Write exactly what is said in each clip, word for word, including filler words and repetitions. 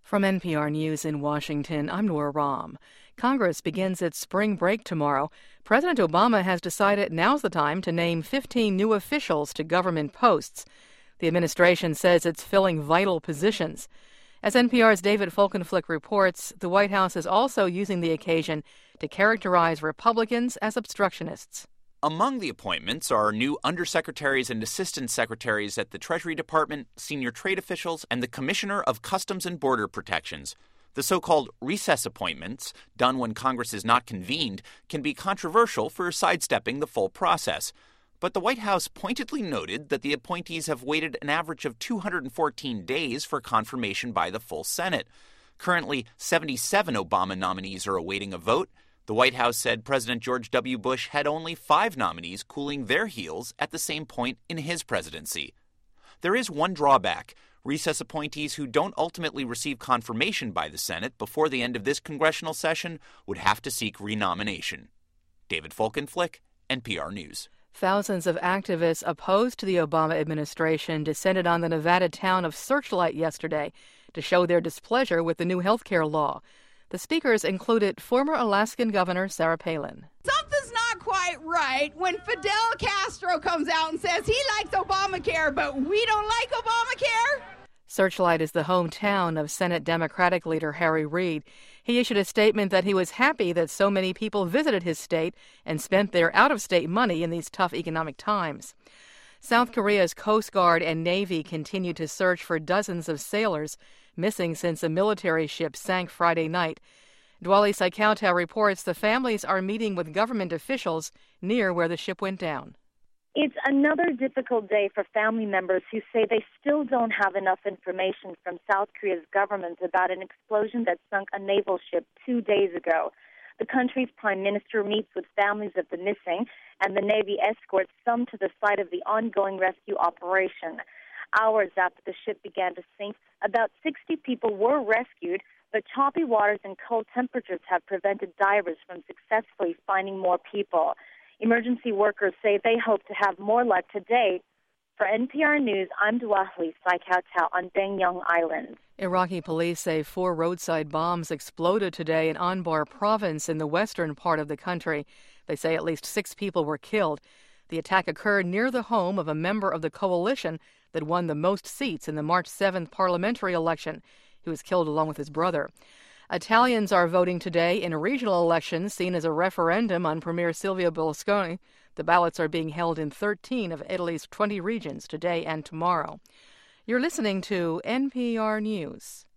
From N P R News in Washington, I'm Nora Rahm. Congress begins its spring break tomorrow. President Obama has decided now's the time to name fifteen new officials to government posts. The administration says it's filling vital positions. As N P R's David Folkenflik reports, the White House is also using the occasion to characterize Republicans as obstructionists. Among the appointments are new undersecretaries and assistant secretaries at the Treasury Department, senior trade officials, and the Commissioner of Customs and Border Protections. The so-called recess appointments, done when Congress is not convened, can be controversial for sidestepping the full process. But the White House pointedly noted that the appointees have waited an average of two hundred fourteen days for confirmation by the full Senate. Currently, seventy-seven Obama nominees are awaiting a vote. The White House said President George W. Bush had only five nominees cooling their heels at the same point in his presidency. There is one drawback. Recess appointees who don't ultimately receive confirmation by the Senate before the end of this congressional session would have to seek renomination. David Folkenflik, N P R News. Thousands of activists opposed to the Obama administration descended on the Nevada town of Searchlight yesterday to show their displeasure with the new health care law. The speakers included former Alaskan Governor Sarah Palin. Something's not quite right when Fidel Castro comes out and says he likes Obamacare, but we don't like Obamacare. Searchlight is the hometown of Senate Democratic leader Harry Reid. He issued a statement that he was happy that so many people visited his state and spent their out-of-state money in these tough economic times. South Korea's Coast Guard and Navy continue to search for dozens of sailors missing since a military ship sank Friday night. Dwali Saikautau reports the families are meeting with government officials near where the ship went down. It's another difficult day for family members who say they still don't have enough information from South Korea's government about an explosion that sunk a naval ship two days ago. The country's prime minister meets with families of the missing, and the Navy escorts some to the site of the ongoing rescue operation. Hours after the ship began to sink, about sixty people were rescued, but choppy waters and cold temperatures have prevented divers from successfully finding more people. Emergency workers say they hope to have more luck today. For N P R News, I'm Dwali Saikautau on Daenyang Island. Iraqi police say four roadside bombs exploded today in Anbar province in the western part of the country. They say at least six people were killed. The attack occurred near the home of a member of the coalition that won the most seats in the March seventh parliamentary election. He was killed along with his brother. Italians are voting today in a regional election seen as a referendum on Premier Silvio Berlusconi. The ballots are being held in thirteen of Italy's twenty regions today and tomorrow. You're listening to N P R News.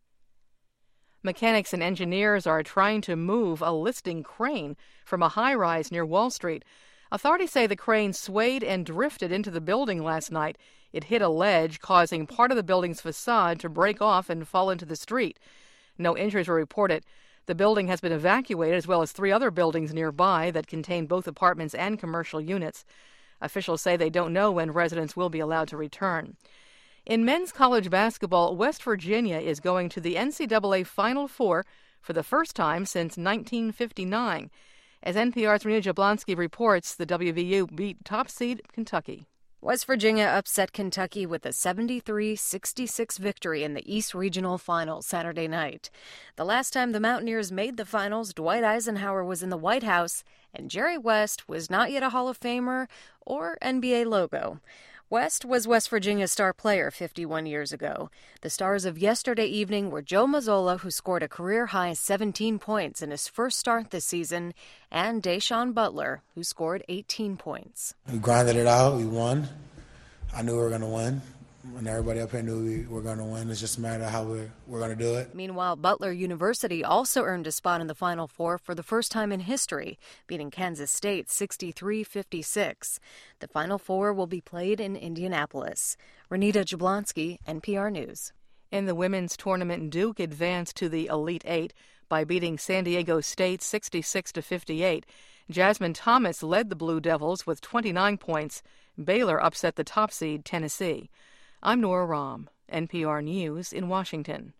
Mechanics and engineers are trying to move a listing crane from a high-rise near Wall Street. Authorities say the crane swayed and drifted into the building last night. It hit a ledge, causing part of the building's facade to break off and fall into the street. No injuries were reported. The building has been evacuated, as well as three other buildings nearby that contain both apartments and commercial units. Officials say they don't know when residents will be allowed to return. In men's college basketball, West Virginia is going to the N C double A Final Four for the first time since nineteen fifty-nine. As N P R's Renita Jablonski reports, the W V U beat top seed Kentucky. West Virginia upset Kentucky with a seventy-three sixty-six victory in the East Regional Finals Saturday night. The last time the Mountaineers made the finals, Dwight Eisenhower was in the White House, and Jerry West was not yet a Hall of Famer or N B A logo. West was West Virginia's star player fifty-one years ago. The stars of yesterday evening were Joe Mazzola, who scored a career-high seventeen points in his first start this season, and Da'Shawn Butler, who scored eighteen points. We grinded it out. We won. I knew we were going to win. And everybody up here knew we were going to win. It's just a matter of how we're, we're going to do it. Meanwhile, Butler University also earned a spot in the Final Four for the first time in history, beating Kansas State sixty-three fifty-six. The Final Four will be played in Indianapolis. Renita Jablonski, N P R News. In the women's tournament, Duke advanced to the Elite Eight by beating San Diego State sixty-six to fifty-eight. Jasmine Thomas led the Blue Devils with twenty-nine points. Baylor upset the top seed Tennessee. I'm Nora Rahm, N P R News in Washington.